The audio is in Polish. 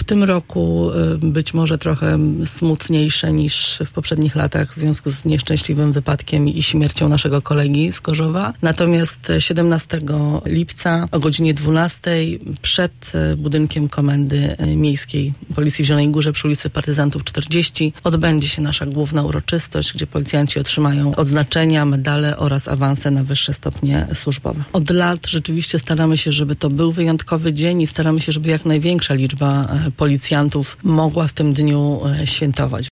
tym roku być może trochę smutniejsze niż w poprzednich latach w związku z nieszczęśliwym wypadkiem i śmiercią naszego kolegi z Gorzowa. Natomiast 17 lipca o godzinie 12 przed budynkiem Komendy Miejskiej Policji w Zielonej Górze przy ulicy Partyzantów 40 odbędzie się nasza główna uroczystość, gdzie policjanci otrzymają odznaczenia, medale oraz awanse na wyższe stopnie służbowe. Od lat rzeczywiście staramy się, żeby to był wyjątkowy dzień i staramy się, żeby jak największa liczba policjantów mogła w tym dniu świętować.